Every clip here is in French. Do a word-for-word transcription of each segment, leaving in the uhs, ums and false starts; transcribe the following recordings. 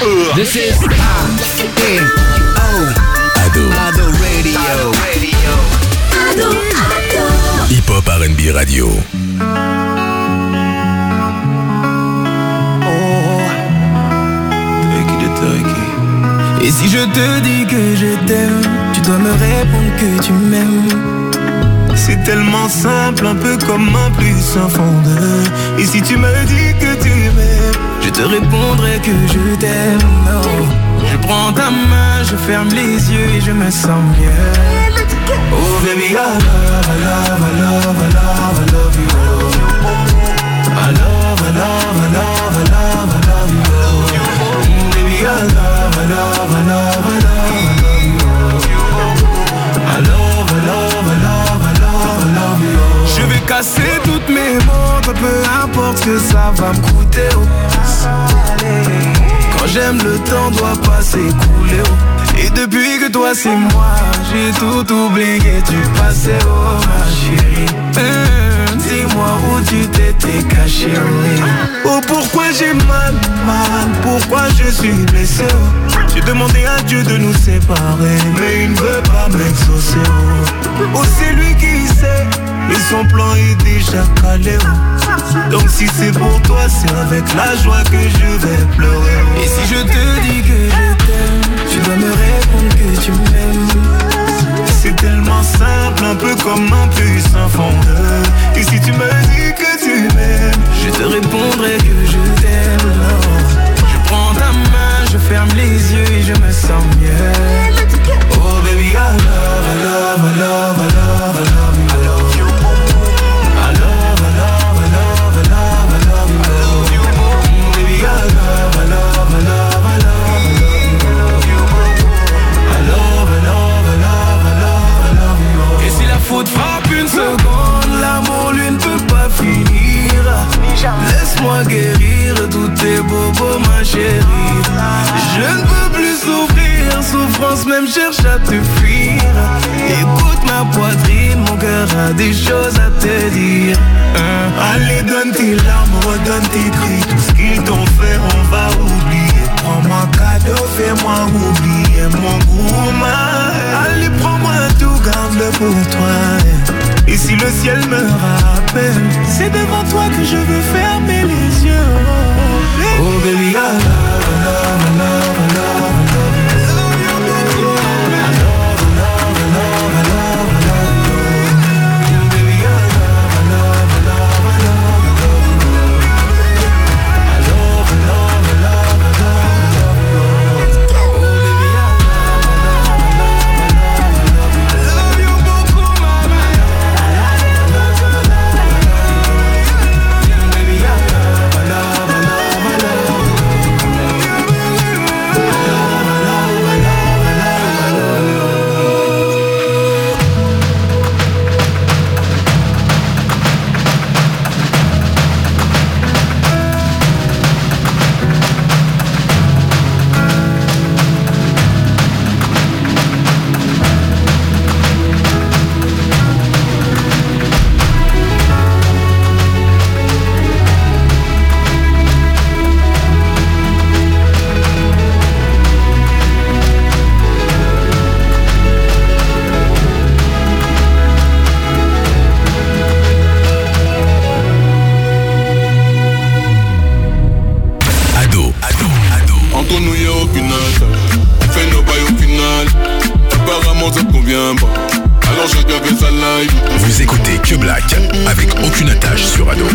This is A O Ado Ado Radio Ado Ado Hip Hop R and B Radio. Et si je te dis que je t'aime, tu dois me répondre que tu m'aimes. C'est tellement simple, un peu comme un plus un fondeur. Et si tu me dis que tu m'aimes, je te répondrai que je t'aime. Non. Je prends ta main, je ferme les yeux et je me sens mieux. Oh baby, I love, I love, I love, I love, I love you. I love, I love, I love, I love, I love you. Baby, I love, I love, I love, I love, I love you. I love, I love, I love, I love, I love you. Je vais casser toutes mes montres, peu importe ce que ça va me coûter. Quand j'aime, le temps doit pas s'écouler. Et depuis que toi c'est moi, j'ai tout oublié du passé, oh ma chérie. Mmh, dis-moi où tu t'étais caché, oui. Oh pourquoi j'ai mal, mal, pourquoi je suis blessé, oh. J'ai demandé à Dieu de nous séparer, mais il ne veut pas m'exaucer, oh. Oh c'est lui qui sait, et son plan est déjà calé, oh. Donc si c'est pour toi, c'est avec la joie que je vais pleurer, oh. Et si je te dis que je t'aime, tu dois me répondre que tu m'aimes. C'est tellement simple, un peu comme un puissant fondeur. Et si tu me dis que tu m'aimes, je te répondrai que je t'aime. Je prends ta main, je ferme les yeux et je me sens mieux. Oh baby, I love, I love, I love, I love, I love you. I love you. I love, I love, I love, I love, I love you. I love you. Baby, I love, I love, I love, I love. Faute frappe une seconde, l'amour lui ne peut pas finir. Laisse-moi guérir tous tes bobos ma chérie. Je ne peux plus souffrir, souffrance même cherche à te fuir. Écoute ma poitrine, mon cœur a des choses à te dire. hein? Allez donne tes larmes, redonne tes cris. Tout ce qu'ils t'ont fait on va oublier. Prends-moi cadeau, fais-moi oublier mon gourmand. Allez prends-moi tout, garde-le pour toi. Et si le ciel me rappelle, c'est devant toi que je veux fermer les yeux. Oh baby, I love, I love, I love, I love, I love you. Vous écoutez Que Black avec aucune attache sur Ado.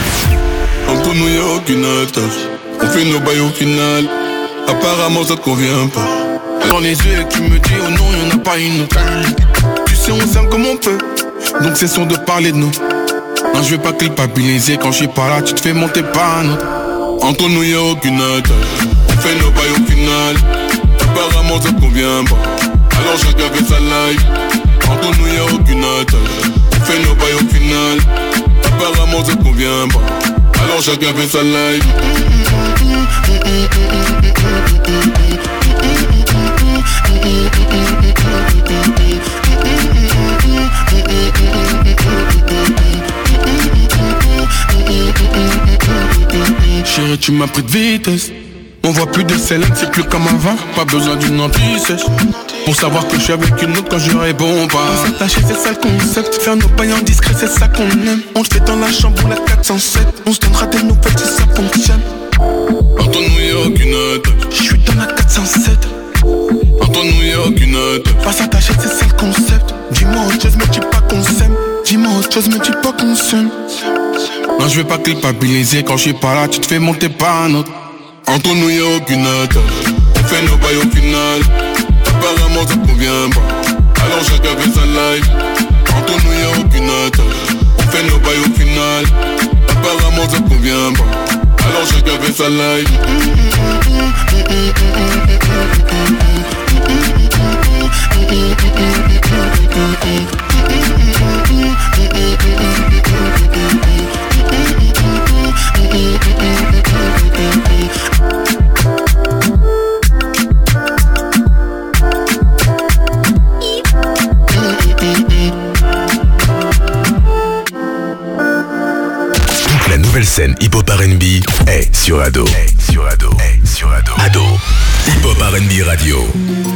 Entre nous y'a aucune attache. On fait nos bails au final. Apparemment ça te convient pas. Dans les yeux qui me dit oh non y'en a pas une autre. Tu sais on s'aime comme on peut, donc c'est sûr de parler de nous. Non je vais pas culpabiliser, quand je suis pas là tu te fais monter par un autre. Entre nous y'a aucune attache. On fait nos bails au final. Apparemment ça te convient pas. Alors chacun fait sa life. Entre nous y'a aucune attache. On fait nos bails au final. Apparemment ça te convient pas. Alors chacun fait sa life. Chérie tu m'as pris de vitesse. On voit plus de Célène, c'est plus comme avant. Pas besoin d'une anti-sèche pour savoir que je suis avec une autre quand je réponds pas. On s'attacher, c'est ça le concept. Faire nos pailles en discret, c'est ça qu'on aime. On le fait dans la chambre ou la quatre cent sept. On se donnera des nouvelles si ça fonctionne. Entre nous y'a aucune attache. Je suis dans la quatre cent sept. Entre nous y'a aucune attache. Pas s'attacher, c'est ça le concept. Dis-moi autre chose, mais dis pas qu'on s'aime. Dis-moi autre chose, mais dis pas qu'on s'aime. Non, je vais pas culpabiliser. Quand je suis pas là, tu te fais monter par un autre. Entre nous y'a aucune attache. On fait nos bails au final. Apparemment ça convient pas. Alors chacun fait sa life. Entre nous y'a aucune attache. On fait nos bails au final. Apparemment ça convient pas. Alors chacun fait sa life. Toute la nouvelle scène hip-hop R and B est sur Ado. Est sur Ado. Est sur Ado. Ado. Hip-hop R and B Radio.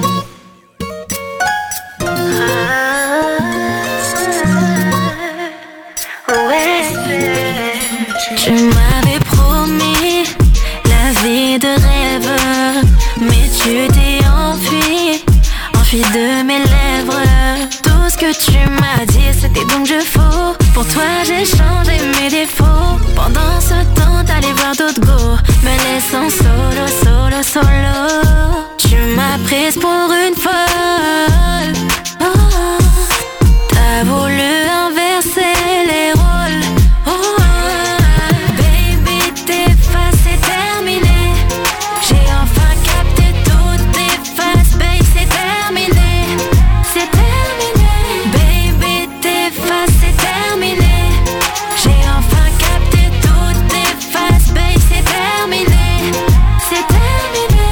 Tu m'avais promis la vie de rêve, mais tu t'es enfui, enfui de mes lèvres. Tout ce que tu m'as dit, c'était donc je faux. Pour toi j'ai changé mes défauts. Pendant ce temps t'allais voir d'autres go, me laissant solo, solo, solo. Tu m'as prise pour une folle. Oh, t'as voulu inverser les rôles. Oh, baby, tes faces c'est terminé. J'ai enfin capté toutes tes faces, baby, c'est terminé. C'est terminé. Baby, tes faces c'est terminé. J'ai enfin capté toutes tes faces, baby, c'est terminé. C'est terminé.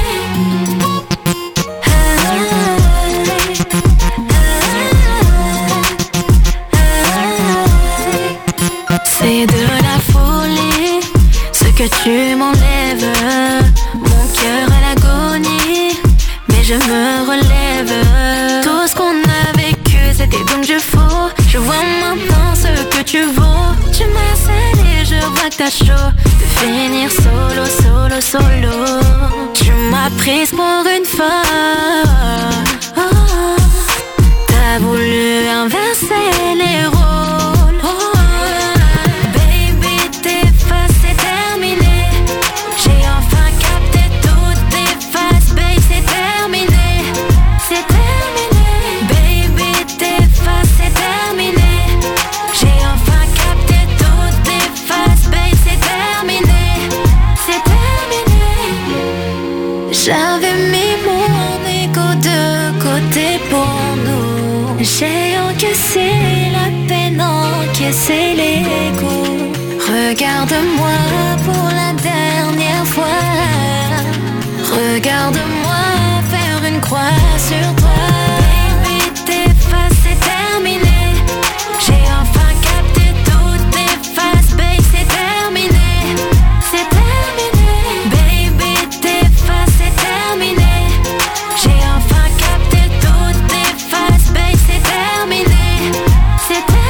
C'est de la folie, ce que tu m'enlèves. Mon cœur à l'agonie, mais je me relève. Tout ce qu'on a vécu, c'était donc je faux. Je vois maintenant ce que tu vaux. Tu m'as scellé, je vois que t'as chaud de finir solo, solo, solo. Tu m'as prise pour une folle. Oh, t'as voulu inverser les rôles. Oh, baby, tes faces c'est terminé. J'ai enfin capté toutes tes faces, baby, c'est terminé. C'est terminé. Baby, tes faces c'est terminé. J'ai enfin capté toutes tes faces, baby, c'est terminé. C'est terminé. J'avais mis mon égo de côté pour nous. J'ai encaissé la peine, encaissé les coups. Regarde-moi pour la dernière fois. Regarde-moi faire une croix sur toi. Baby, tes faces c'est terminé. J'ai enfin capté toutes tes faces, baby, c'est terminé. C'est terminé. Baby, tes faces c'est terminé. J'ai enfin capté toutes tes faces, baby, c'est terminé. C'est terminé.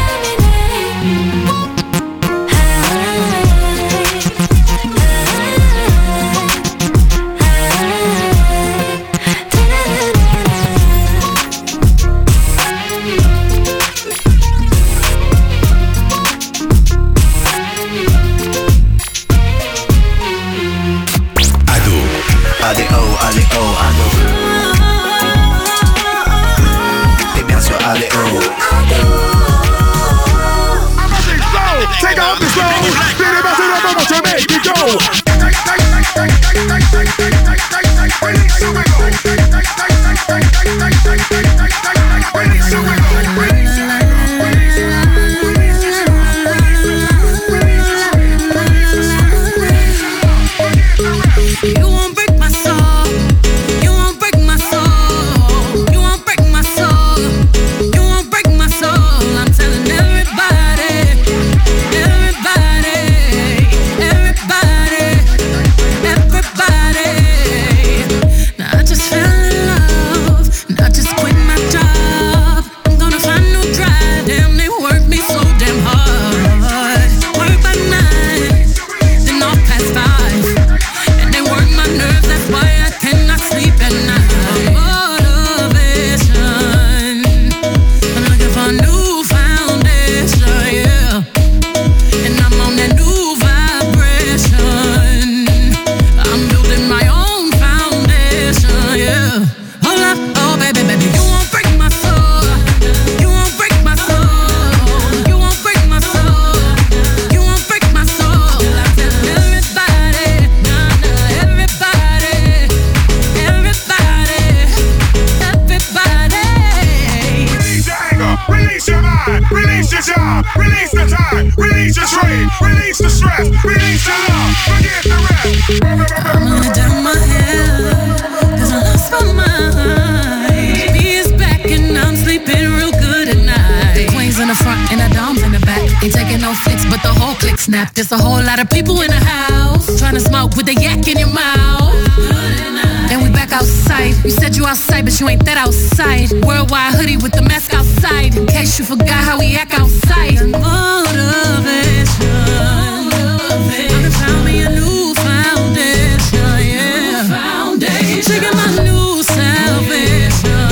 release your job, release the time, release your trade, release the stress, release your love, forget the rest. I'm gonna down my head, cause I lost my mind. Baby is back and I'm sleeping real good at night. The queens in the front and the doms in the back. Ain't taking no flicks, but the whole click snap. There's a whole lot of people in the house trying to smoke with the yak in your mouth. And we back outside. You said you outside, but you ain't that outside. Worldwide hoodie with the mask outside. In case you forgot how we act outside. Motivation. I found me a new foundation, yeah. Foundation. Checking my new salvation.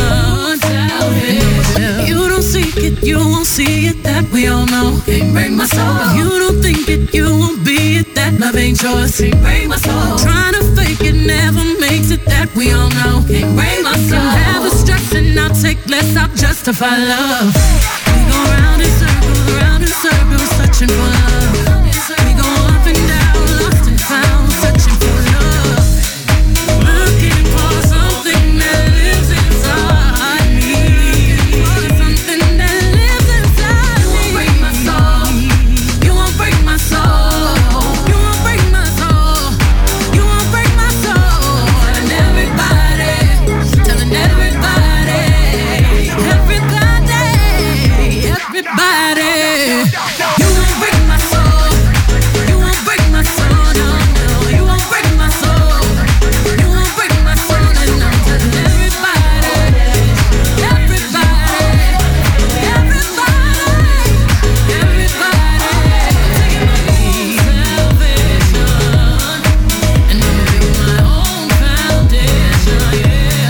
You don't seek it, you won't see it. That we all know. Can't break my soul. You don't think it, you won't be it. That love ain't yours. Can't break my soul. Trying to fake it never makes it. That we all know. Can't break my soul. Have a stress and I'll take less. I'll justify love. We go round in circles, round in circles, searching for love. We go up and down, lost and found, searching for love. Looking for something that lives inside me. For something that lives inside me. You won't break my soul. You won't break my soul. You won't break my soul. You won't break my soul. Telling everybody, telling everybody, everybody, everybody. You won't break my soul. You won't break my soul. No, no. You won't break my soul. You won't break my soul. And I'm telling everybody, everybody, everybody, everybody. Salvation. And I'm building my own foundation, yeah.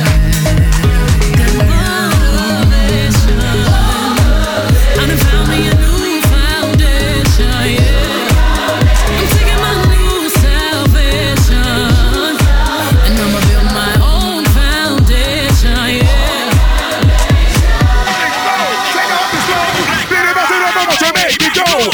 Motivation. I done found me a new foundation, yeah. I'm taking my new salvation, and I'ma build my own foundation, yeah. Take off the clothes, then it wasn't a moment to make me go.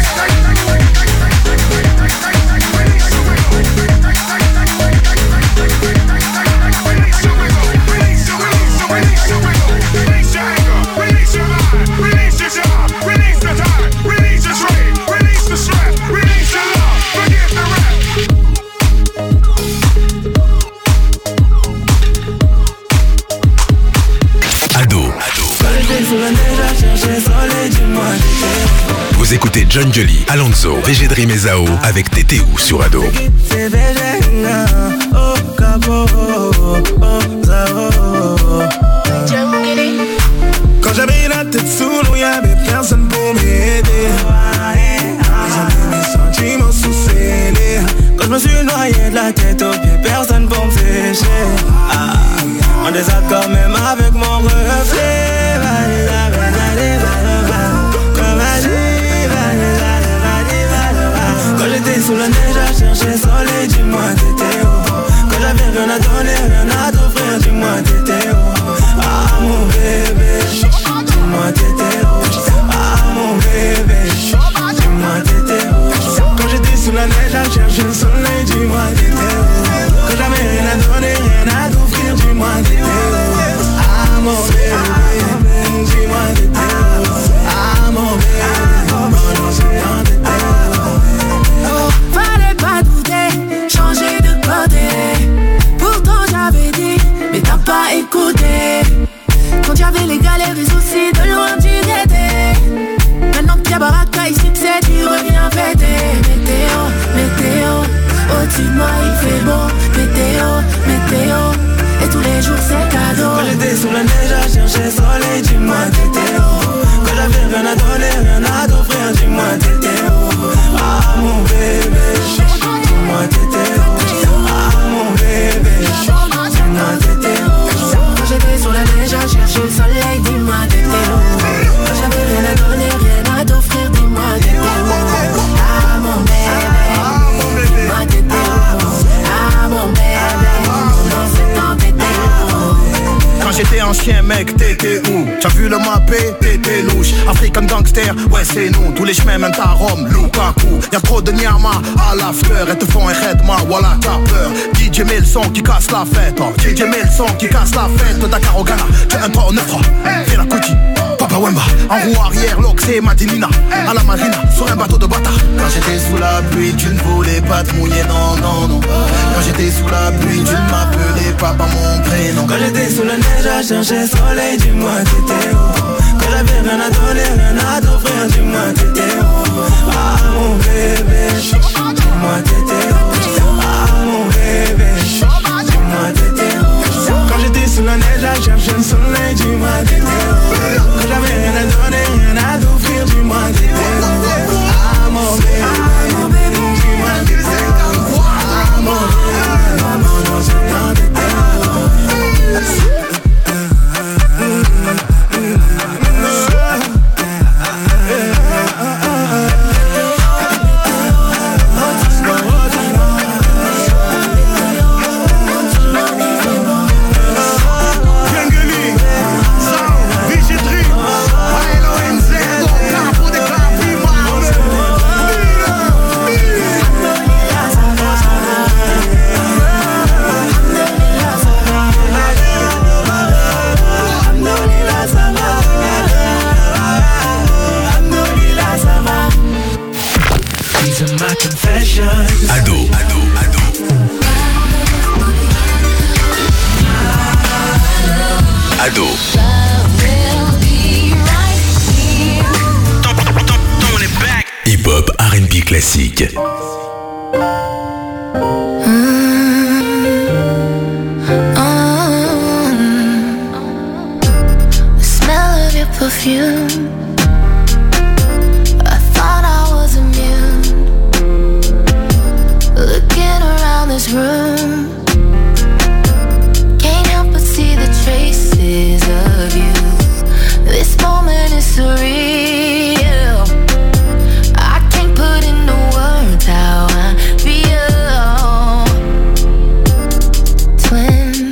Ado. Vous écoutez John Jolie, Alonso, V G Dream et Zao avec T T U sur Ado. Quand j'avais la tête sous l'eau, y'avait personne pour m'aider. J'avais mes sentiments sous scellés. Quand je me suis noyé de la tête aux pieds, personne pour me sécher. Ah, en désaccord même avec mon reflet. Quand j'étais sous la neige à chercher soleil, dis-moi t'étais où? Quand j'avais rien à donner, rien à t'offrir, dis-moi t'étais où? Ah mon bébé, dis-moi t'étais où? Ah mon bébé, dis-moi t'étais où? Quand j'étais sous la neige à chercher le soleil, dis-moi t'étais où? Quand j'avais rien à donner, rien à t'offrir, dis-moi t'étais où? Ah mon bébé, dis-moi t'étais où? Ah mon bébé, oh non dis-moi t'étais où? Fallait pas douter, changer de côté. Pourtant j'avais dit, mais t'as pas écouté. Quand y'avait les galères et soucis, de loin tu t'étais. Maintenant que y'a baraka et succès, tu reviens fêter. Météo, météo, au-dessus de moi il fait beau. Météo, météo, et tous les jours c'est cadeau. Quand j'étais sous la neige à chercher soleil, dis-moi t'étais où? Quand j'avais rien à donner, rien à t'offrir, dis-moi t'étais où? Ah mon bébé, dis-moi t'étais où? Ah mon bébé, dis-moi t'étais où? Quand j'étais sur la neige à chercher le soleil, dis-moi t'étais où? Quand j'avais rien à donner, rien à t'offrir, dis-moi t'étais où? Ah mon bébé, dis-moi t'étais où? Ah mon bébé, non c'est embêté où? Quand j'étais un chien mec, t'étais où? T'as vu le mappé? T'étais louche. African gangster, ouais c'est nous. Tous les chemins mènent à Rome, Lukaku. Y'a trop de nyama à l'after. Et te font un redma, voilà t'as peur. D J met le son qui casse la fête. Oh. D J met le son qui casse la fête. Dakar au Ghana, t'es un pas au neuf trois. Fais la cookie, Papa Wemba, En roue arrière, Lox et Madinina. À la marina, sur un bateau de bâtard. Quand j'étais sous la pluie, tu ne voulais pas te mouiller, non, non, non. Quand j'étais sous la pluie, tu ne m'appelais pas par mon prénom. Quand j'étais sous la neige à chercher soleil, dis-moi t'étais où. Quand j'avais rien à donner, rien à t'offrir, dis-moi t'étais où. Ah mon bébé, dis-moi t'étais où. Ah mon bébé, dis-moi t'étais où. Quand j'étais sous la neige à chercher le soleil, dis-moi t'étais où. Quand j'avais rien à donner, rien à t'offrir, dis-moi t'étais où. Ah mon bébé, dis-moi t'étais où. Ah mon bébé, maman, non c'est pas t'étais où. Ado, ado, ado. Ado. Hip-hop R and B classique. Perfume. I thought I was immune. Looking around this room, can't help but see the traces of you. This moment is surreal. I can't put into words how I feel. Twin,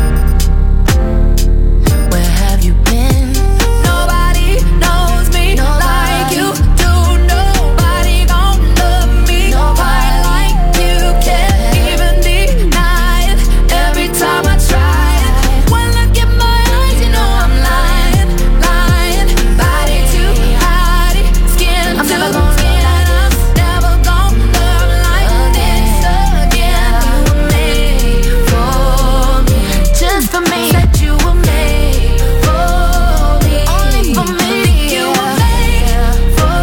where have you been? Nobody knows me like you do. Nobody gon' love me quite like you. Can't even deny it every time I try it. One look in my eyes, you know I'm lying, lying. Body too hotty, skin I'm never gonna get enough, never gonna love like this again. You were made for me, just for me. Said you were made for me, only for me. You were made for,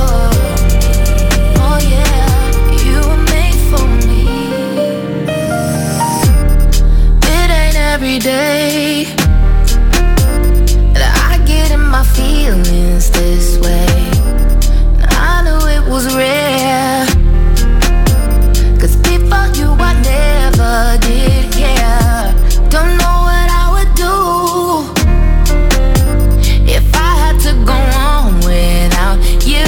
oh yeah, you were made for me. It ain't every day that I get in my feelings this way. I knew it was rare, 'cause before you I never did care. Don't know what I would do if I had to go on without you.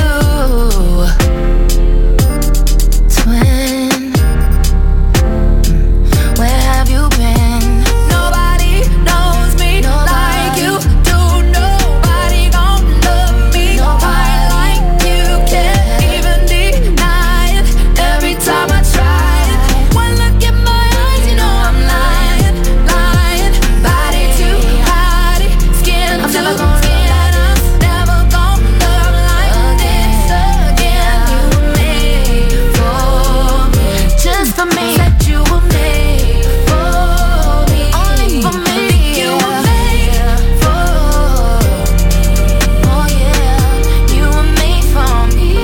Twin, where have you been? Nobody knows me like you do. Nobody gon' love me quite like you. Can't even deny it every time I try it. One look in my eyes, you know I'm lying, lying. Body too hotty, skin I'm never gonna get enough, never gonna love like this again. You were made for me, just for me. Said you were made for me, only for me. You were made for, oh yeah, you were made for me,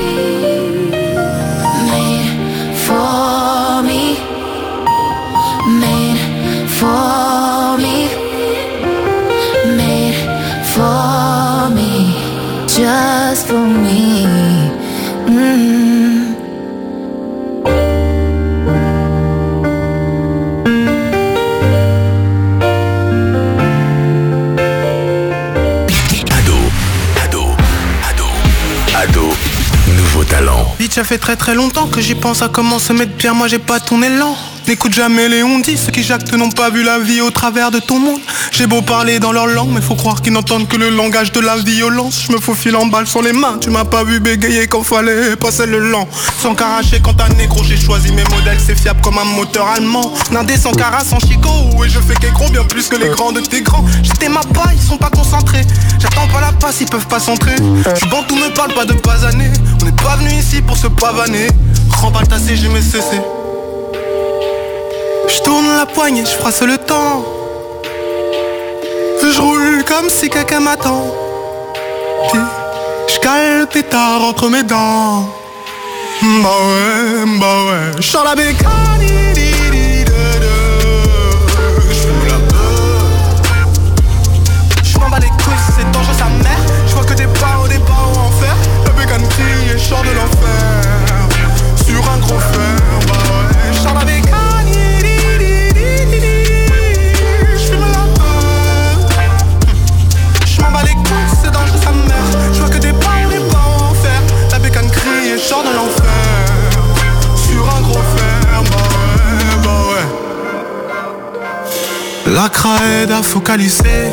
made for me, made for me, made for me, just for me. Mm. Ado, ado, ado, ado, nouveau talent. Bitch, ça fait très très longtemps que j'y pense à comment se mettre bien. Moi j'ai pas ton élan. N'écoute jamais les on-dit, ceux qui jactent n'ont pas vu la vie au travers de ton monde. J'ai beau parler dans leur langue, mais faut croire qu'ils n'entendent que le langage de la violence. Je me faufile en balle sur les mains, tu m'as pas vu bégayer quand fallait passer le lent. Sans caracher quand t'as négro, j'ai choisi mes modèles, c'est fiable comme un moteur allemand. Nindé sans cara, sans chico, et je fais qu'écro bien plus que les grands de tes grands. J'étais ma paille, ils sont pas concentrés. J'attends pas la pas s'ils peuvent pas s'entrer. J'suis bantou, me parle pas de basaner. On n'est pas venu ici pour se pavaner. Remballe ta C, j'ai mes C C. J'tourne la poignée, j'frasse le temps. J'roule comme si quelqu'un m'attend. J'cale le pétard entre mes dents. Bah ouais, bah ouais. J'sors la bécane. J'fume la peur. J'm'en bats les couilles, c'est dangereux sa mère. J'vois que des barreaux, des barreaux en fer. La bécane crie et j'sors de l'enfer. Sur un gros fer, bah ouais. J'sors la bécane. J'fume la peur. J'm'en bats les couilles, c'est dangereux sa mère. J'vois que des barreaux, des barreaux en fer. La bécane crie et j'sors de l'enfer. Sur un gros fer, bah ouais, bah ouais. La craie à focaliser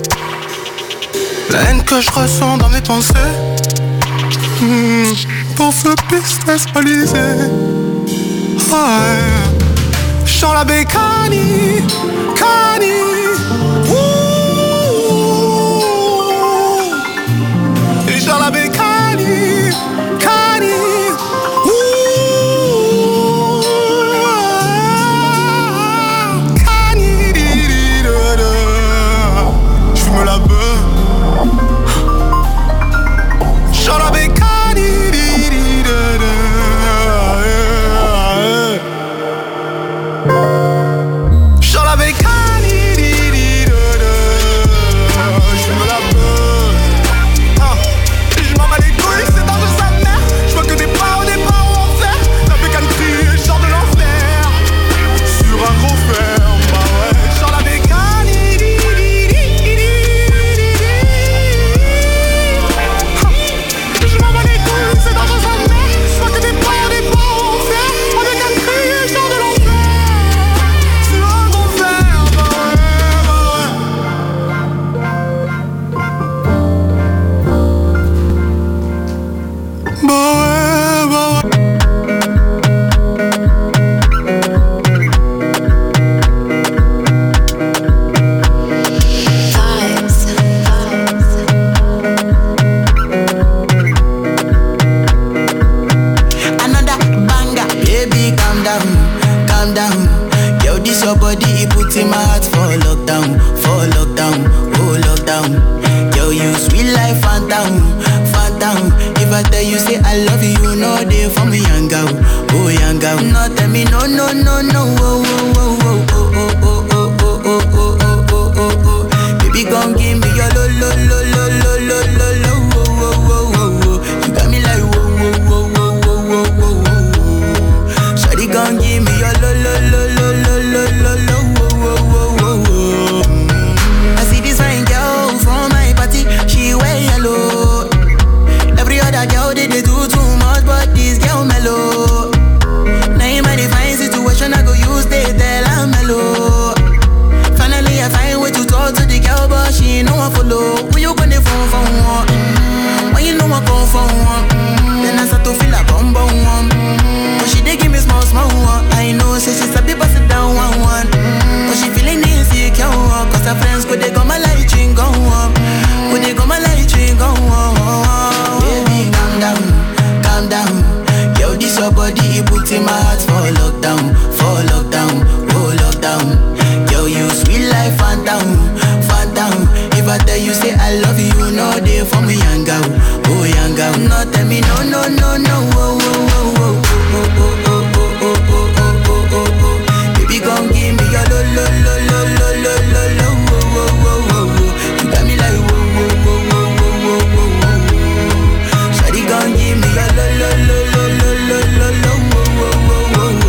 la haine que je ressens dans mes pensées. Mmh, pour ce business balisé. Ouais. J'sens la bécanie, cani. Et j'sens la bécanie, cani. J'fume la beuh. J'sors la bécanie. J'sors la bécanie. J'fume la beuh. J'm'en bats les couilles, c'est dangereux sa mère. J'vois que des barreaux, des barreaux en fer. La bécane crie et j'sors de l'enfer. Sur un gros fer, bah ouais. J'sors la bécanie. J'm'en bats les couilles, c'est dangereux sa mère. J'vois que des barreaux, des barreaux en fer. La bécane crie et j'sors de l'enfer. Sur un gros fer, bah ouais, bah ouais. Bah ouais, bah ouais. Another banger, baby, calm down, calm down. Yo, this your body, it puts in my heart for lockdown, for lockdown, oh lockdown. Yo, you sweet life, phantom, phantom. If I tell you say I love you, you know they for me, young girl, oh young girl. No, tell me no, no, no, no, oh, oh, oh, oh, oh, oh, oh, oh, oh, oh, oh, oh, oh, oh, oh. Baby, come give me your lo, lo, lo, lo, lo, lo, lo, lo, oh, oh, oh, oh, oh. You got me like whoa, whoa, whoa, whoa, whoa, whoa, whoa, whoa. Shawty, come give me your lo, lo, lo, lo, lo, lo, lo, lo, oh, oh, oh, oh, oh. I see this fine girl from my party, she wear yellow. Every other girl they, they do too much, but this girl mellow. Now in my divine situation, I go use they tell I'm mellow. Finally I find way to talk to the girl, but she ain't no one follow. Who you gonna phone for one? Mm-hmm. When you know I come for one, mm-hmm. Then I start to feel a bum bum one. Mm-hmm. But she dey give me small small one. I know say she's a bit sit down one one. Mm-hmm. But she feeling insecure, cause her friends could they come my light ring go on. Could they come my light ring go on. Baby, calm down, calm down. Yo, this your body, it puts in my heart for lockdown, for lockdown, oh lockdown. Yo, you sweet life, phantom, phantom. If I tell you say I love you, you know they for me, young girl, oh young girl. No, tell me no, no, no, no, oh, oh, oh, oh, oh, oh, oh, oh, oh, oh, oh, oh, oh, oh. Baby, come give me your lo, lo, lo, lo, lo, lo, lo, lo, oh, oh, oh, oh, oh. You got me like whoa, whoa, whoa, whoa, whoa, whoa, whoa, whoa. Shawty, come give me your lo, lo, lo, lo, lo, lo, lo, lo, oh, oh, oh, oh,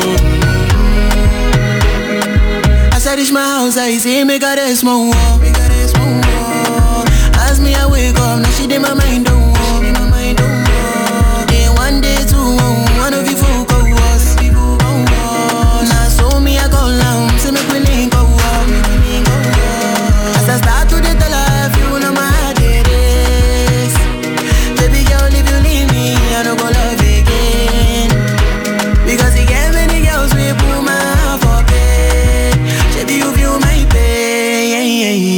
oh. As I reach my house, I see me got a small wall, me got a small wall. As me I wake up, now she did my mind don't walk, my mind don't walk. Then one day two, one of you folk go was, now so me I go down, say me we link go walk, as I start to the life, you know my heart it is. Baby girl, if you leave me, I don't go love again. Because you get many girls we put my heart for bed. Baby, you feel my pain.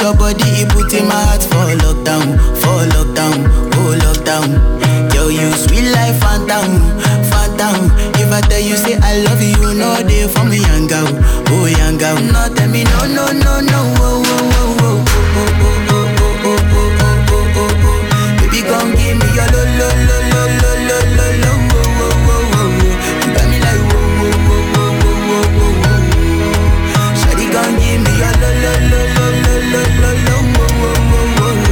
your body, it put in my heart for lockdown, for lockdown, oh lockdown. Yo, you sweet life, phantom, phantom. If I tell you say I love you, no day for me, young girl, oh young girl. No tell me no, no, no, no, oh, oh, oh, oh, oh, oh, oh, oh, oh, oh, oh, oh, oh. Baby, gon' give me your lo, lo, lo, lo, lo, lo, lo, lo, oh, oh, oh, oh. You got me like whoa, whoa, whoa, whoa, whoa, whoa, whoa. Shawty gon' give me your lo, lo, lo, lo, lo, lo, lo, lo, oh, oh, oh, oh, oh.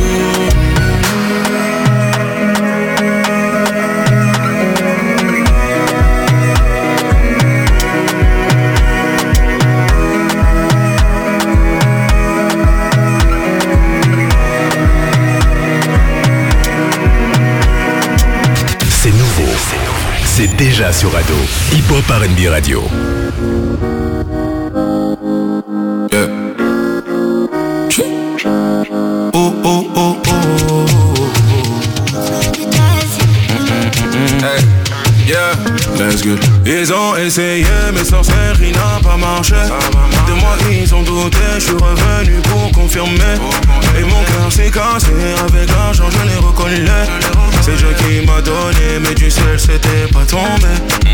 C'est déjà sur Ado. Hip Hop R and B Radio. Yeah. Oh oh oh oh oh. Hey, yeah, let's go. Ils ont essayé, mais sorcellerie n'a pas marché. De moi ils ont douté, je suis revenu pour confirmer. Et mon cœur s'est cassé, avec l'argent je l'ai reconnu. C'est Dieu qui m'a donné, mais du ciel c'était pas tombé.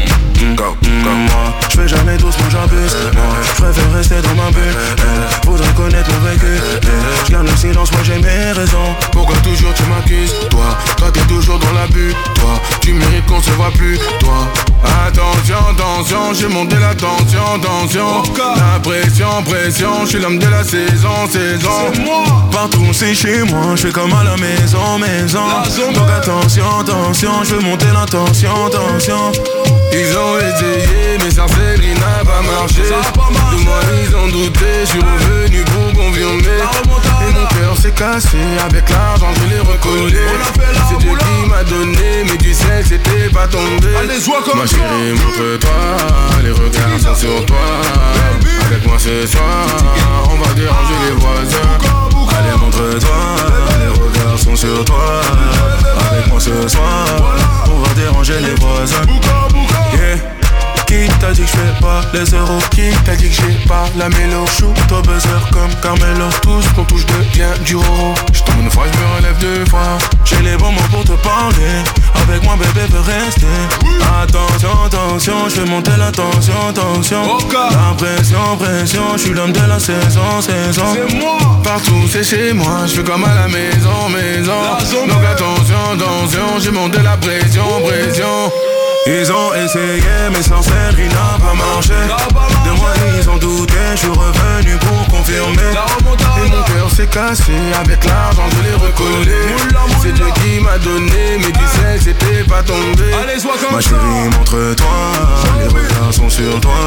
Go, comme moi, je fais jamais doucement, j'abuse. Moi, je préfère rester dans ma bulle. Eh, faudrait connaître mon vécu. Eh, je garde le silence, moi j'ai mes raisons. Pourquoi toujours tu m'accuses? Toi, toi t'es toujours dans l'abus. Toi, tu mérites qu'on se voit plus. Toi, attention, attention, j'ai monté la tension, tension. La pression, pression, je suis l'homme de la saison, saison. Partout c'est chez moi, je fais comme à la maison, maison. Donc attention, attention, je veux monter la tension, tension. Ils ont essayé, mais sorcellerie n'a pas marché. De moi ils ont douté, je suis revenu pour confirmer. Et mon cœur s'est cassé, avec l'argent je l'ai recollé. C'est Dieu qui m'a donné, mais du ciel c'était pas tombé. Ma chérie, montre-toi, les regards sont sur toi. Avec moi ce soir, on va déranger les voisins. Allez, montre-toi, les regards sont sur toi. Avec moi ce soir, on va déranger les voisins. Yeah. Qui t'a dit que je fais pas les euros? Qui t'a dit que j'ai pas la mélo? Shoot au buzzer comme Carmelo. Tout ce qu'on touche devient du roro. J'tombe une fois, j'me relève deux fois. J'ai les bons mots pour te parler. Avec moi bébé veut rester. Attention, attention, j'fais monter la tension, tension. La pression, pression, j'suis l'homme de la saison, saison. C'est moi. Partout c'est chez moi, j'fais comme à la maison, maison. Donc attention, attention, j'ai monté la pression, pression. Ils ont essayé, mais sorcellerie n'a pas marché. De moi ils ont douté, je suis revenu pour confirmer. Et mon cœur s'est cassé, avec l'argent je l'ai recollé. C'est Dieu qui m'a donné, mais du ciel c'était pas tombé. Ma chérie, montre-toi, les regards sont sur toi.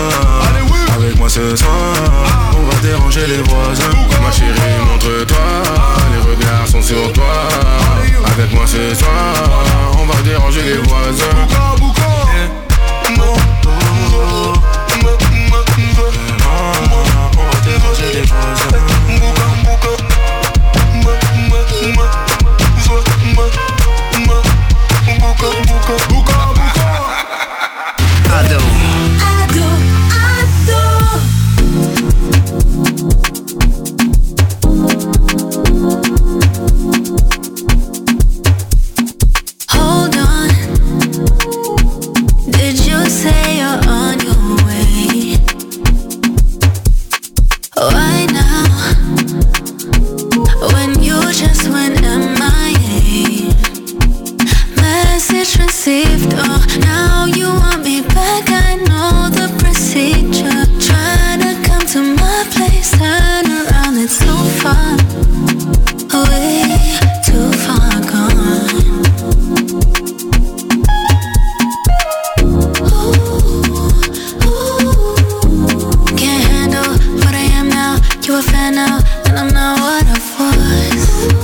Avec moi ce soir, on va déranger les voisins. Ma chérie, montre-toi, les regards sont sur toi. Avec moi ce soir, on va déranger les voisins. Ado. Ado, Ado. Hold on. Did you say you're on your way? Why now? When you just went M I A. Message received, oh, now you want me back. I know the procedure. Trying to come to my place, turn around, it's so far away, too far gone. You a fan now, and I'm not what I was.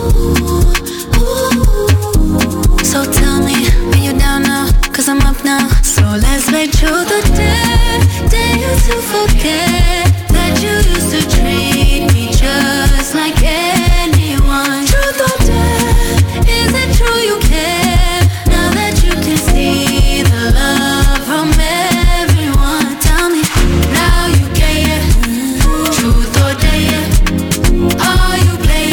So tell me, are you down now? Cause I'm up now. So let's make truth or dare. Dare you to forget that you used to treat me just like anyone. Truth or dare, is it true you care? Now that you can see the love from everyone. Tell me, now you care. Truth or dare, are you playing?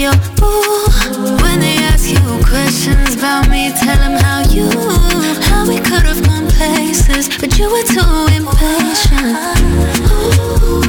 your boo. When they ask you questions about me, tell them how you, how we could have gone places, but you were too impatient. Ooh,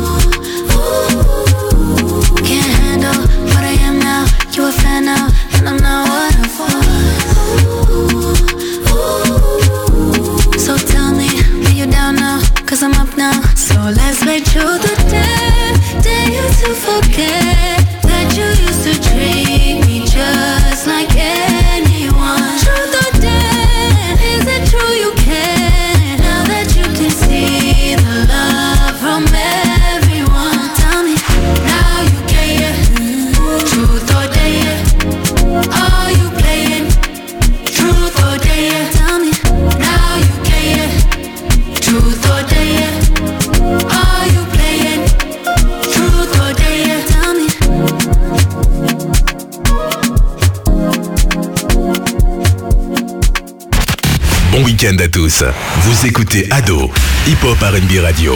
ooh. Can't handle what I am now. You a fan now, and I'm not what I was. Ooh, ooh. So tell me, are you down now? Cause I'm up now. So let's make truth or dare. Dare you to forget that you used to treat me just like anyone. Truth or dare, is it true you care? Now that you can see the love from everyone. Tell me, now you care. Truth or dare, are you playing? Truth or dare, tell me, now you care. Truth or dare, are you playing? Truth or dare, tell me. Bon week-end à tous. Vous écoutez Ado, Hip Hop R and B Radio.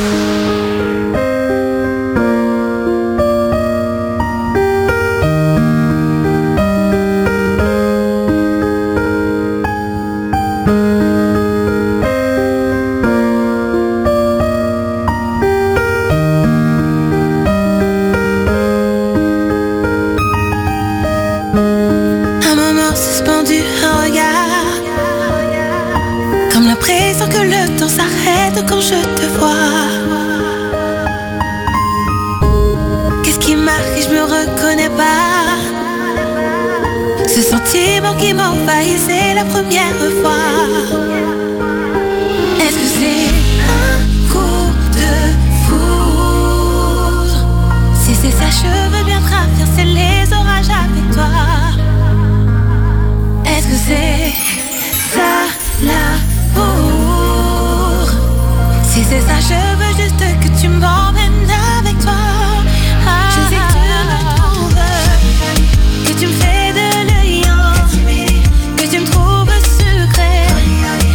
Un moment suspendu, un regard, comme l'impression que le temps s'arrête quand je te vois. Qu'est-ce qui m'arrive, je me reconnais pas. Ce sentiment qui m'envahissait la première fois. Est-ce que c'est un coup de foudre? Si c'est ça, je veux bien traverser les orages avec toi. Est-ce que c'est ça l'amour? Si c'est ça, je veux juste que tu m'emmènes avec toi. Ah, je sais que tu me trouves, que tu me fais de l'œil, que tu me trouves sucré.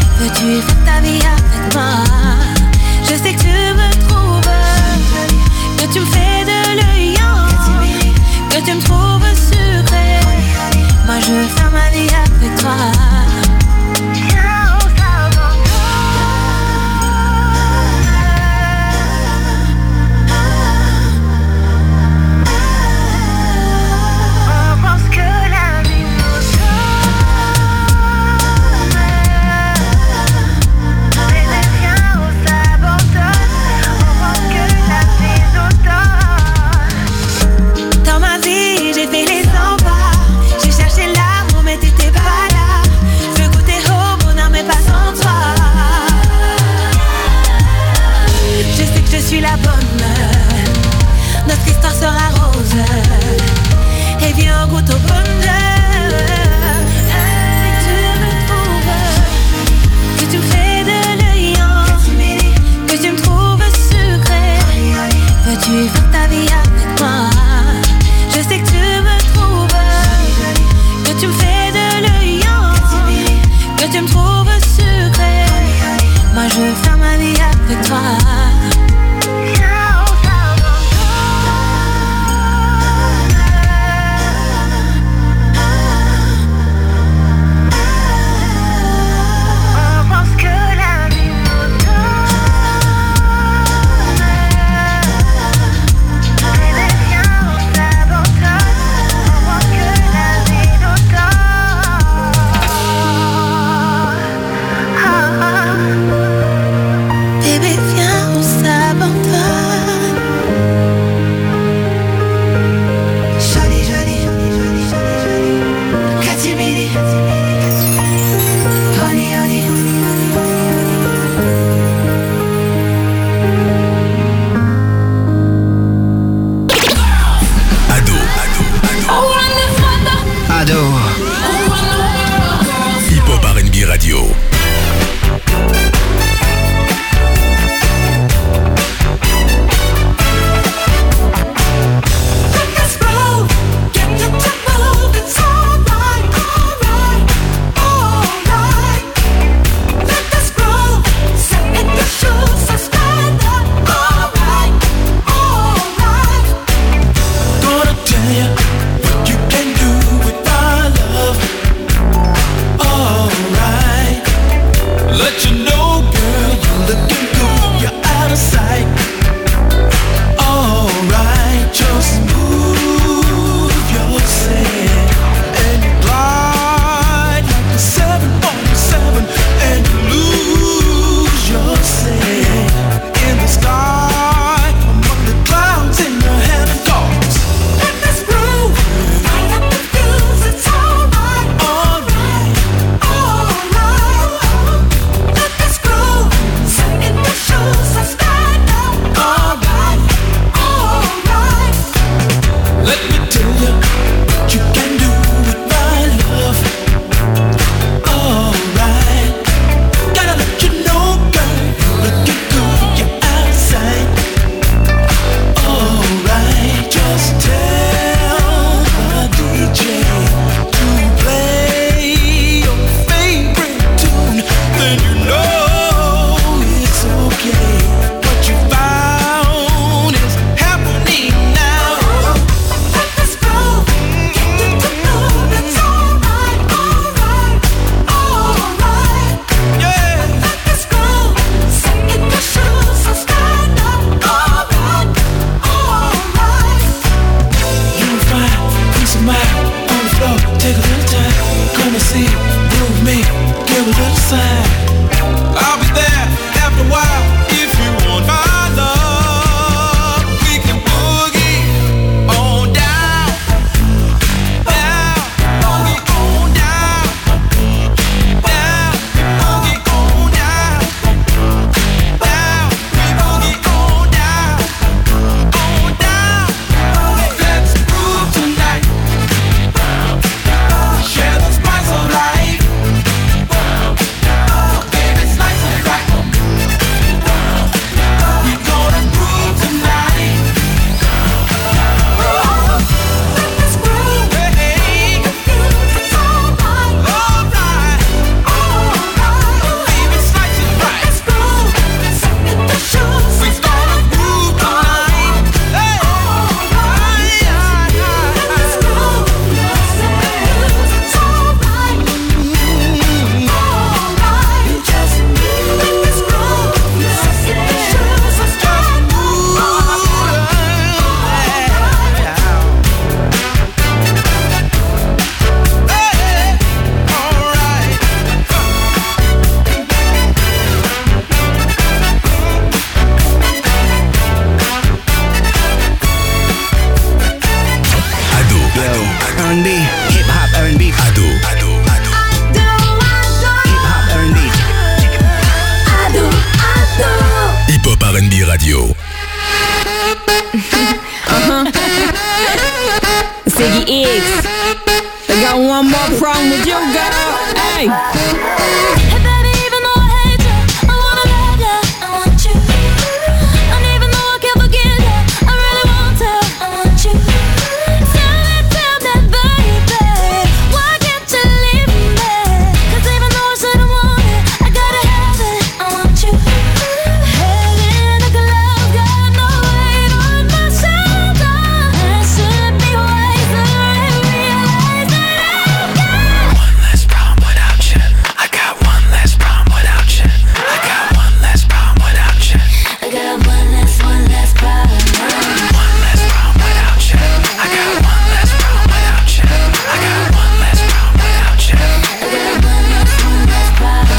Uh-huh. Ziggy X. I got one more problem with you, girl. Hey. Hey baby, even though I hate you, I wanna love you, I want you. And even though I can't forget you, I really want to, I want you. Tell me, tell me, baby, why can't you leave me? Cause even though I shouldn't want it, I gotta have it, I want you. Head in a glove, got no weight on my shoulder. I should be wiser and realize that I've got one less problem without you. I got one less problem without you. I got one less problem without you. I got one less, one less problem. One less problem without you. I got one less problem without you. I got one less problem without you. I got one less, one less problem.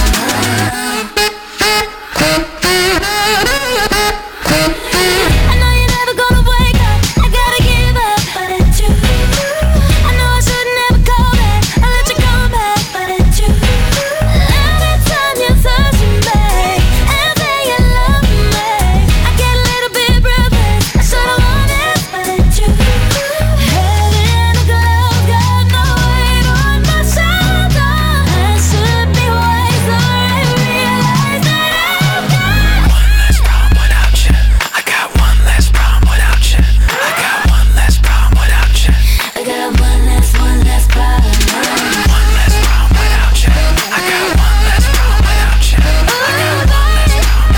I know you're never gonna wake up, I gotta give up, but it's you. I know I should never call back, I let you come back, but it's you. Every time you touch me and say you love me, I get a little bit breathless, I should've wanted, but it's you. Head in a glove, got no weight on my shoulder. I should be wiser and realize that I've got one less problem without you. I got one less problem without you. I got one less problem without you. I got one less, one less problem. One less problem without you. I got one less problem without you. I got one less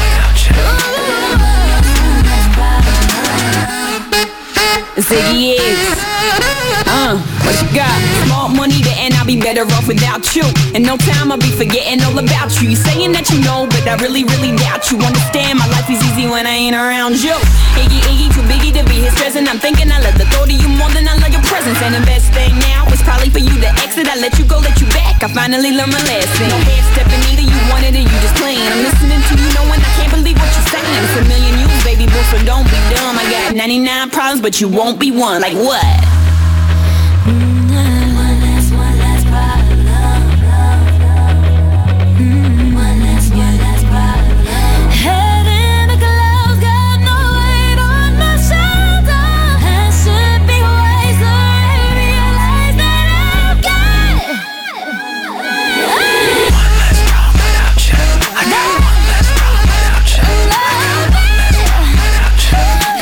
problem without you. Ziggy X. Uh, what you got? Small money to end, I'll be better off without you. In no time, I'll be forgetting all about you. You saying that you know, but I really, really doubt you. Understand, my life is easy when I ain't around you. Iggy, Iggy, too biggie to be his stressing. I'm thinking I love the thought of you more than I love your presence. And the best thing now is probably for you to exit. I let you go, let you back. I finally learned my lesson. No head stepping either, you wanted it, you just playing. I'm listening to you knowing I can't believe what you're saying. It's a million you, baby boy, so don't be dumb. I got ninety-nine problems, but you won't be one. Like what? One less, one less problem. One less, one less problem. Head in a glove, got no weight on my shoulder. I should be wiser and realize that I've got One less problem without you. I got one less problem without you. I got one less problem without you.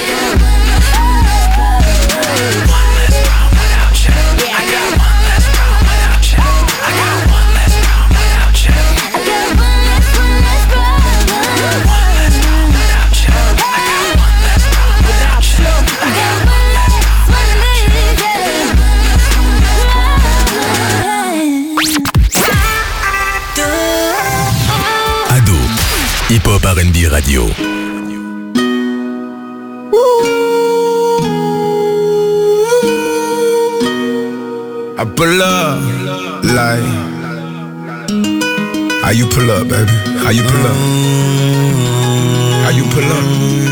One less problem without you. I got one less problem without you. I got one less problem without you. I got one less, one less problem. One less problem without you. I got one less problem without you. I got one less problem without you. Ado, Hip Hop R and B Radio. I pull up, like how you pull up, baby? How you pull up? How you pull up?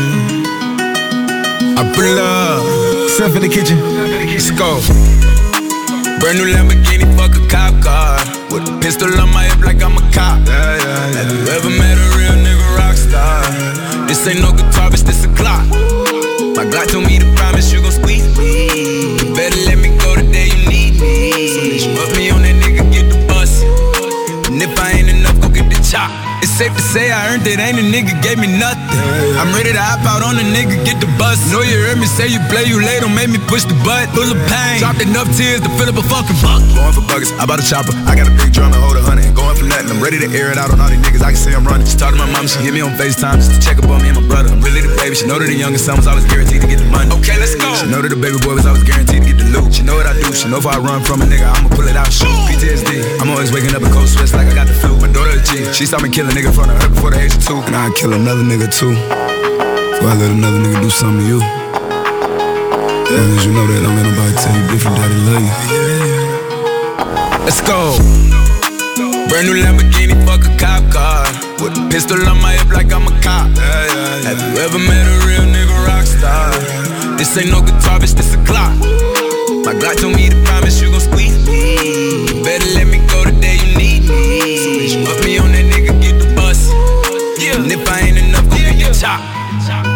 I pull up, step in the kitchen, let's go. Brand new Lamborghini, fuck a cop car. With a pistol on my hip like I'm a cop. Yeah, yeah, yeah. Have you ever met a real nigga rock star? This ain't no guitar, bitch, this a clock. My Glock told me to promise you gon' squeeze me. You better let me go the day you need me. So bitch, put me on that nigga, get the bus. And if I ain't enough, go get the chop. It's safe to say I earned it, ain't a nigga gave me nothing. I'm ready to hop out on a nigga, get the bus. Know you heard me say you play, you late, don't make me push the butt. Full of pain, dropped enough tears to fill up a fucking buck. Going for buckets, I bought a chopper. I got a big drum to hold a hundred. Going for nothing, I'm ready to air it out on all these niggas. I can say I'm running. She talked to my mom, she hit me on FaceTime just to check up on me and my brother. I'm really the baby. She know that the youngest son was always guaranteed to get the money. Okay, let's go. She know that the baby boy was always guaranteed to get the loot. She know what I do. She know if I run from a nigga, I'ma pull it out, shoot. P T S D. I'm always waking up in cold sweats like I got the flu. My daughter a G. She saw me kill a nigga in front of her before the age of two. And I'd kill another nigga too. Before I let another nigga do something to you. As long as you know that, don't let nobody tell you different, daddy love you. Let's go. Brand new Lamborghini, fuck a cop car. With a pistol on my hip like I'm a cop. Yeah, yeah, yeah. Have you ever met a real nigga rock star? This ain't no guitar, bitch, this a clock. My Glock told me to promise you gon' squeeze me. You better let me go the day you need me. So bitch, put me on that nigga, get the bus. Yeah. And if I ain't enough, go get the chop.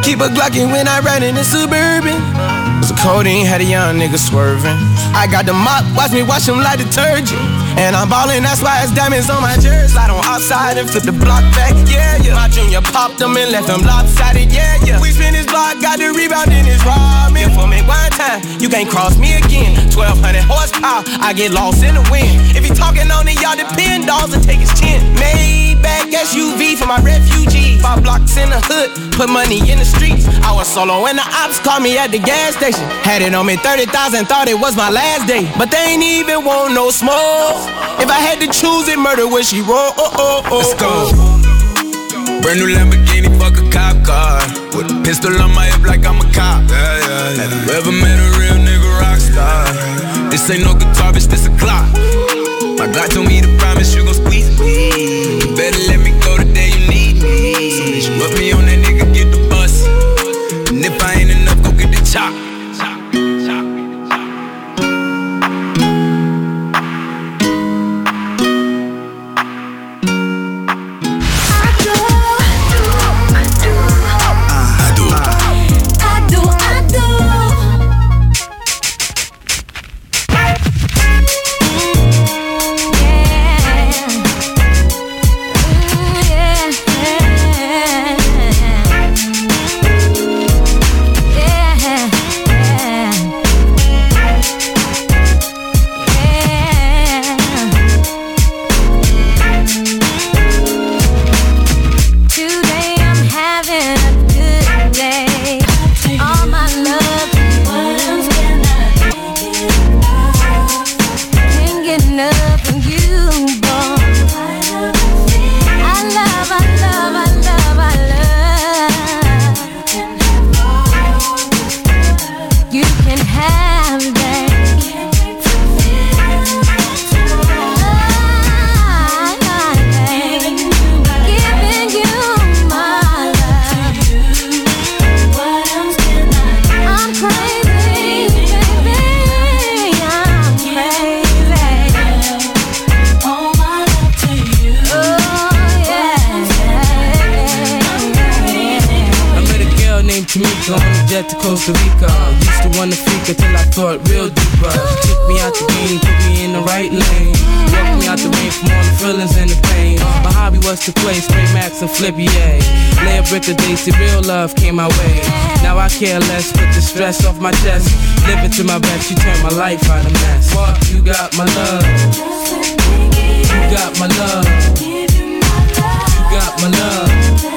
keep a Glockin' when I ride in the Suburban. Cause the codeine had a young nigga swerving. I got the mop, watch me wash him like detergent. And I'm ballin', that's why it's diamonds on my jersey. Slide on outside and flip the block back, yeah, yeah. My junior popped them and left them lopsided, yeah, yeah. We spin his block, got the rebound in his ramen. For me one time, you can't cross me again. twelve hundred horsepower, I get lost in the wind. If he talking on it, y'all depend, dolls and take his chin. Maybach S U V for my refugees. Five blocks in the hood, put money in the streets. I was solo and the ops called me at the gas station. Had it on me thirty thousand, thought it was my last day. But they ain't even want no smoke. If I had to choose it, murder would she roll? Oh, oh, oh, let's go. Brand new Lamborghini, fuck a cop car. With a pistol on my hip like I'm a cop. Yeah, yeah, yeah. Have you ever met a real nigga rock star? This ain't no guitar, bitch, this a clock. My God told me to promise you gon' squeeze me. You better let me go the day you need me. So bitch, put me on that nigga, get the bus. And if I ain't enough, go get the chop. To Costa Rica, used to wanna freak until I thought real deeper. She took me out the game, put me in the right lane. Walked me out the rain from all the feelings and the pain. My hobby was to play straight max and flip, yeah. Lay a brick a day, see real love came my way. Now I care less, put the stress off my chest. Living to my best, you turned my life out of mess. What? You got my love. You got my love. You got my love.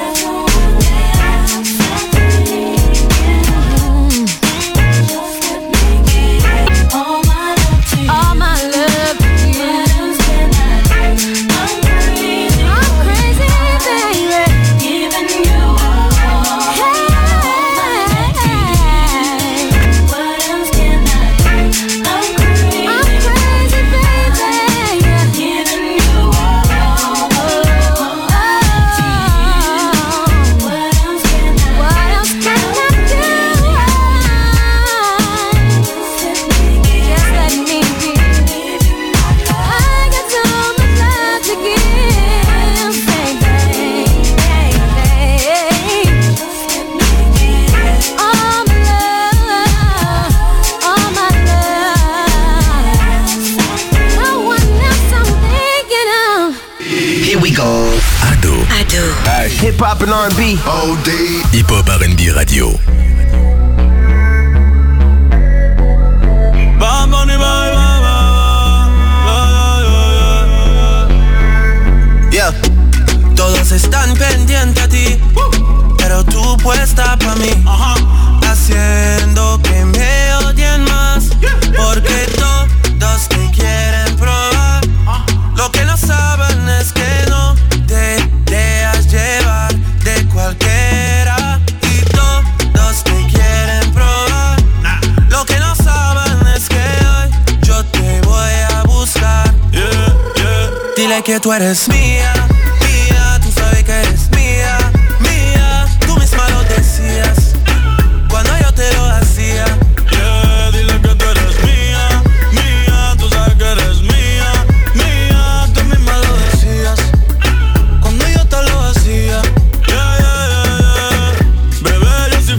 Hip-hop and R and B. All day. Hip-hop R and B radio. Yeah. Todos están pendientes a ti, pero tú puesta pa' mí, haciendo que me odien más, porque todos te quieren probar. Lo que no saben es que no te dejas llevar de cualquiera, y todos te quieren probar. Lo que no saben es que hoy yo te voy a buscar. Yeah, yeah. Dile que tú eres mía, mía, tú sabes que eres mía, mía. Tú misma lo decías cuando yo te lo hacía. Yeah, dile que tú eres mía, mía, tú sabes que eres mía, mía. Tú misma lo decías cuando yo te lo hacía. Yeah, yeah, yeah, yeah. Bebé, yo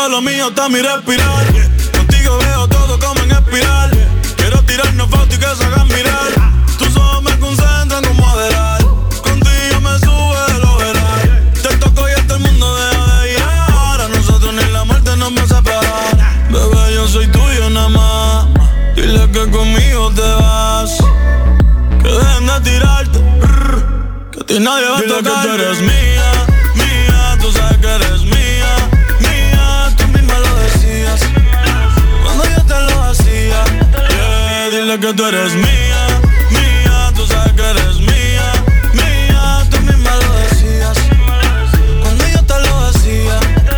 de lo mío está mi respirar. Contigo veo todo como en espiral. Quiero tirarnos fotos y que se hagan mirar. Tus ojos me concentran como Adelar. Contigo me sube lo verás. Te toco y hasta el mundo deja de ir. A nosotros ni la muerte nos va a separar. Bebé, yo soy tuyo nada más. Dile que conmigo te vas. Que dejen de tirarte. Que a ti nadie va a tocar. Dile que tú eres mía, mía. Tú sabes que eres mía, mía. Tú misma lo decías cuando yo te lo hacía. Yeah, dile que tú eres mía, mía. Tú sabes que eres mía, mía. Tú misma lo decías cuando yo te lo hacía.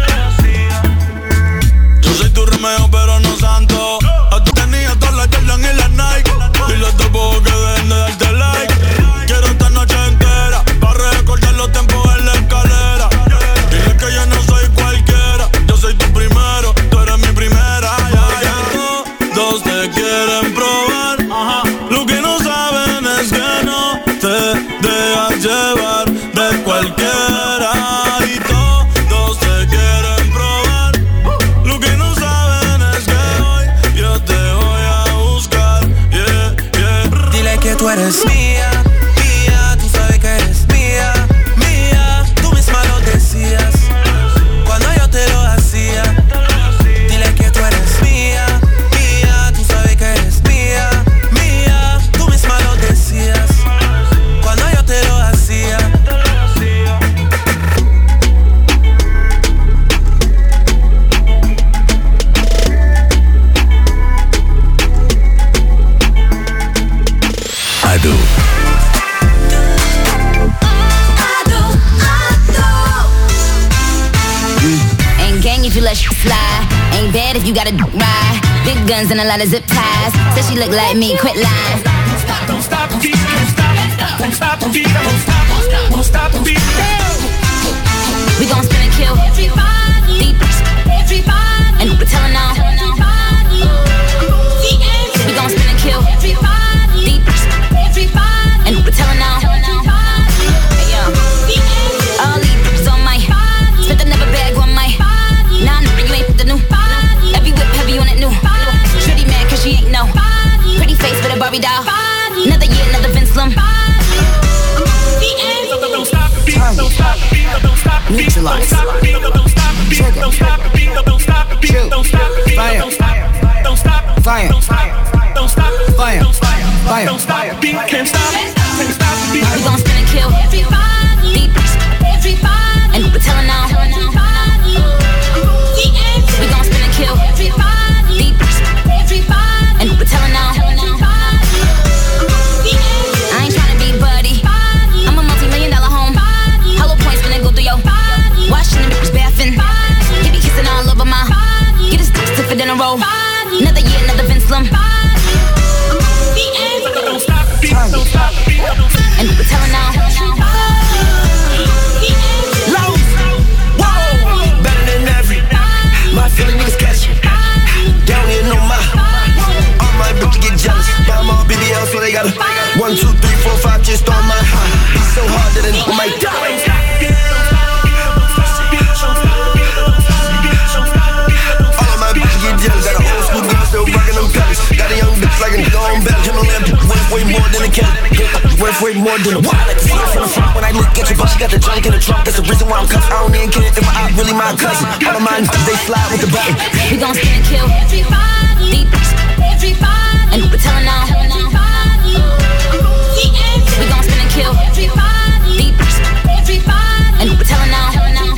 Yo soy tu Romeo pero no santo. A tú tenías todas las Jordan y las Nike. Dile a tu poco que dejen de darte like. Quiero esta noche entera para recordar los tiempos en la escalera. Dile que yo no soy cualquiera. Yo soy tu primero, tú eres mi primera. Ya, ya. Todos te quieren probar. Lo que no saben es que no te dejas llevar de cualquiera. Y todos te quieren probar. Lo que no saben es que hoy yo te voy a buscar. Yeah, yeah. Dile que tú eres mía, mía. Tú sabes que eres mía, mía. Tú misma lo decías cuando yo te lo hacía. Dile que tú eres mía, mía. Tú sabes que eres mía, mía. Tú misma lo decías cuando yo te lo hacía. Ado. Ain't gang if you let shit fly. Ain't bad if you gotta ride. Big guns and a lot of zip ties. Said she look like me, quit lying. Don't stop, don't stop the beat, don't stop, don't stop the beat, don't stop, don't stop the beat. We gon' spin and kill everybody, deep, everybody, and we're telling all. We gon' spin and kill everybody, deep, everybody, and we're telling all. Hey yo, all these bitches on my, spent another bag on my. Nah, nah, you ain't put the new. Every whip heavy on that new. Shorty mad cause she ain't know. Pretty face with a Barbie doll. Another year, another Vince Lum. Don't stop the beat, don't stop the beat, don't stop the beat, don't stop the beat, don't stop the beat, don't stop the beat, don't stop the beat, don't stop the beat, don't stop, don't stop, fire, don't stop, don't stop, fire, don't stop, fire, don't stop the beat, can't stop, can't stop the beat. We gon' spin and kill everybody, deep, everybody, and we're telling all. We gon' spin and kill everybody, deep, everybody, and we're telling all. I ain't tryna be buddy. I'm a multi-million dollar home. Hollow points when they go through your washing the bitches bathing. He be kissing all over my. Get his dick stiffer than a roll. Another year, another Vince Lum. Don't stop the beat, don't stop the beat, don't stop. And we're telling all. Low, whoa, better than every. My feeling is catchy. Down here, no my. All my bitches get jealous. Buy them all B B L, so they got a one, two, three, four, five, just on my high. It's so hard that a nigga might die. All of my bitches get jealous. Got an old school girl still rocking them pellets. Got a young bitch like a gone bell. Himalayan worth way more than a cat. Worth way more than a wall. I like to see her from the front when I look at you, but she got the junk in the trunk. That's the reason why I'm cuffed. I don't even care if my aunt really my cousin. All of mine, they slide with the button. We gon' spin and kill everybody, deep, everybody, and we're telling all. We gon' spin and kill everybody, deep, everybody, and we're telling all.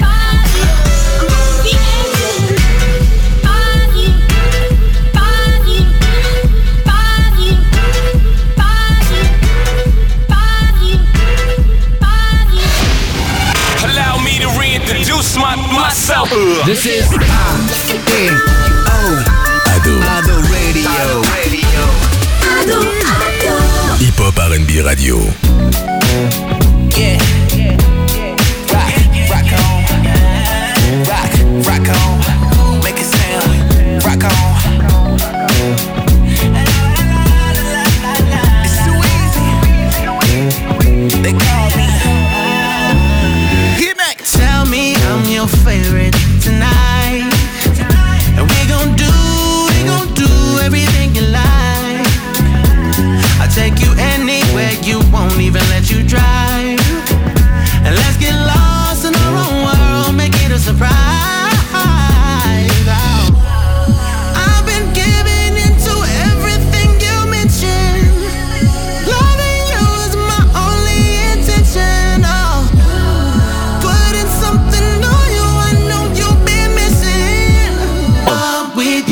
Allow me to reintroduce my, myself. This is A O Ado Ado Radio. Ado, Ado. Hip Hop R and B Radio. Yeah, rock, rock on, rock, rock on, make it sound, rock on. It's too easy. They call me. Tell me I'm your favorite tonight.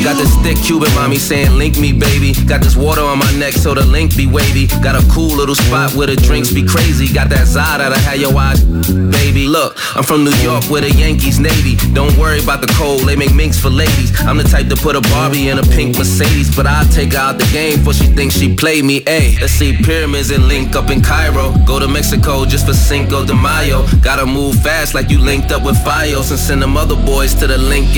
Got this thick Cuban mommy saying link me baby. Got this water on my neck so the link be wavy. Got a cool little spot where the drinks be crazy. Got that Zod that'll have your eyes, baby. Look, I'm from New York where the Yankees Navy. Don't worry about the cold, they make minks for ladies. I'm the type to put a Barbie in a pink Mercedes, but I'll take her out the game before she thinks she played me. Ayy, let's see pyramids and link up in Cairo. Go to Mexico just for Cinco de Mayo. Gotta move fast like you linked up with Fios and send them other boys to the link.